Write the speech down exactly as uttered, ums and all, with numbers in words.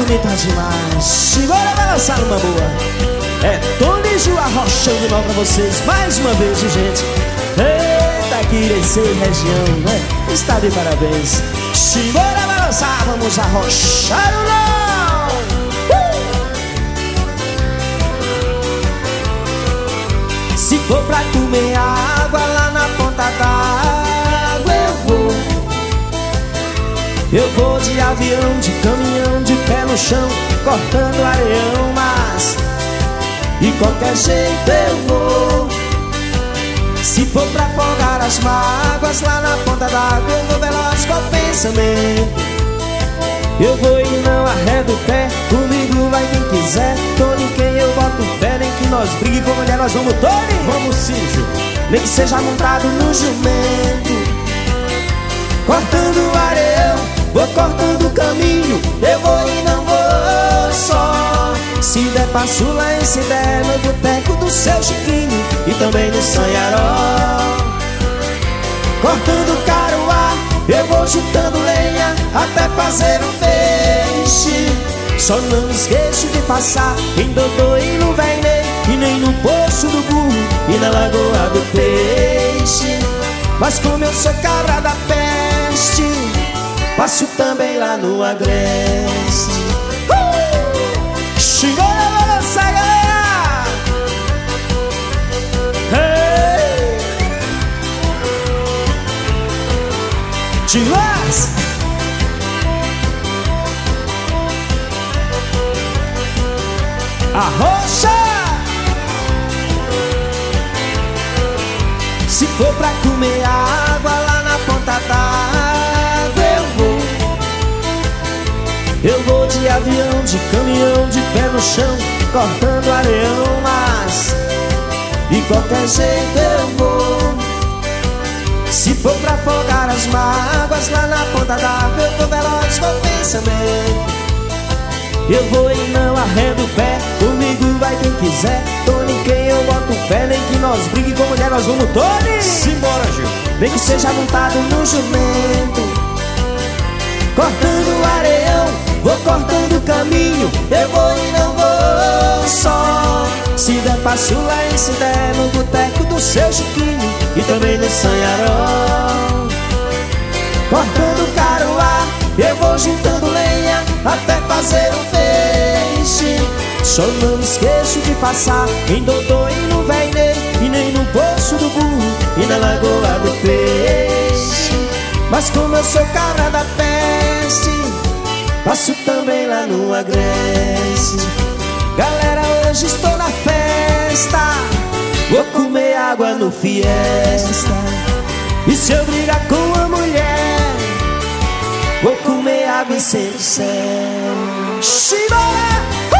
bonita demais. Simbora balançar uma boa. É Tony Ju arrochando mal pra vocês mais uma vez, gente. Eita, que Irecê região, né? Está de parabéns. Simbora balançar, vamos arrochar o não. uh! Se for pra comer água lá na ponta d'água, eu vou. Eu vou de avião, de caminhão, de pé no chão, cortando areião, mas de qualquer jeito eu vou. Se for pra afogar as mágoas lá na ponta d'água, eu vou veloz com o pensamento. Eu vou e não arredo o pé, comigo vai quem quiser. Tony, quem eu boto fé, nem que nós brigue com mulher, nós vamos, Tony. Vamos sim, Ju. Nem que seja montado no jumento, cortando o areião, vou cortando o caminho. Eu vou e não vou só. Se der passo lá em se der no boteco do seu Chiquinho e também no Sanharó, cortando o caruá, eu vou juntando lenha até fazer um peixe. Só não esqueço de passar em Dodô e no Vernei, e nem no Poço do Burro e na Lagoa do Peixe. Mas como eu sou cabra da peste, passo também lá no Agreste. uh! Chegou a balança, galera! Hey! Tilas! Arrocha! Se for pra comer água lá na ponta d'água, eu vou. Eu vou de avião, de caminhão, de pé no chão, cortando areião, mas de qualquer jeito eu vou. Se for pra afogar as mágoas lá na ponta d'água, eu vou veloz com o pensamento. Eu vou e não arredo o pé, comigo vai quem quiser. Tony, quem eu boto fé, nem que nós brigue com mulher, nós vamos, Tony. Simbora, Gil. Nem que seja montado no jumento, cortando o areião, vou cortando o caminho. Eu vou e não vou só. Se der passo lá em se der no boteco do seu Chiquinho e também no Sanharó, cortando o caruá, eu vou juntando lenha até fazer um peixe. Só não esqueço de passar em Dodô e no Vernei, e nem no Poço do Burro e na Lagoa do Peixe. Mas como eu sou cabra da peste, passo também lá no Agreste. Galera, hoje estou na festa, vou comer água no Fiesta. E se eu brigar com a mulher, vou comer água e ser o céu. Simbora!